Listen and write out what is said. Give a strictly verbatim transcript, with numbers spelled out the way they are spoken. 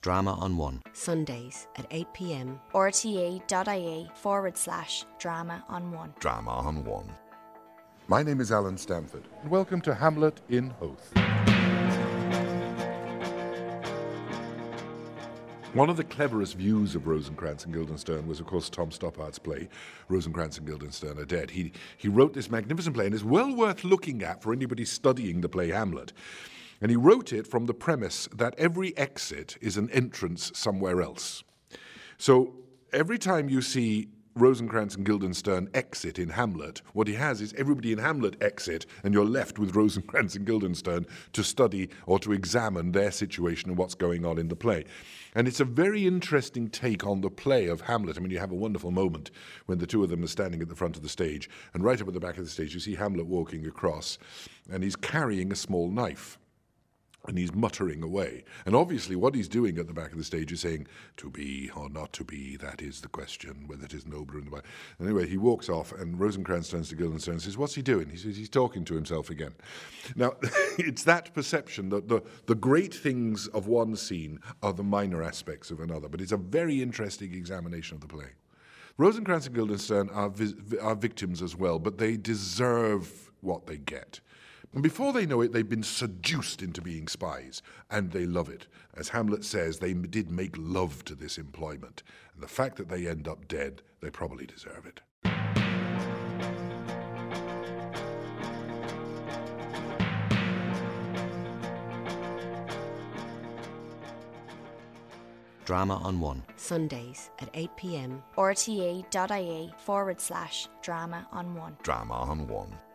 Drama on One. Sundays at eight p.m. rte.ie forward slash drama on one. Drama on One. My name is Alan Stanford, and welcome to Hamlet in Hoth. One of the cleverest views of Rosencrantz and Guildenstern was, of course, Tom Stoppart's play, Rosencrantz and Guildenstern Are Dead. He, he wrote this magnificent play, and it's well worth looking at for anybody studying the play Hamlet. And he wrote it from the premise that every exit is an entrance somewhere else. So every time you see Rosencrantz and Guildenstern exit in Hamlet, what he has is everybody in Hamlet exit, and you're left with Rosencrantz and Guildenstern to study or to examine their situation and what's going on in the play. And it's a very interesting take on the play of Hamlet. I mean, you have a wonderful moment when the two of them are standing at the front of the stage, and right up at the back of the stage you see Hamlet walking across, and he's carrying a small knife. And he's muttering away. And obviously what he's doing at the back of the stage is saying, to be or not to be, that is the question, whether it is nobler in the mind. Anyway, he walks off, and Rosencrantz turns to Guildenstern and says, what's he doing? He says, he's talking to himself again. Now, it's that perception that the, the great things of one scene are the minor aspects of another. But it's a very interesting examination of the play. Rosencrantz and Guildenstern are, vi- are victims as well, but they deserve what they get. And before they know it, they've been seduced into being spies, and they love it. As Hamlet says, they did make love to this employment. And the fact that they end up dead, they probably deserve it. Drama on One. Sundays at eight p.m. rte.ie forward slash drama on one. Drama on One.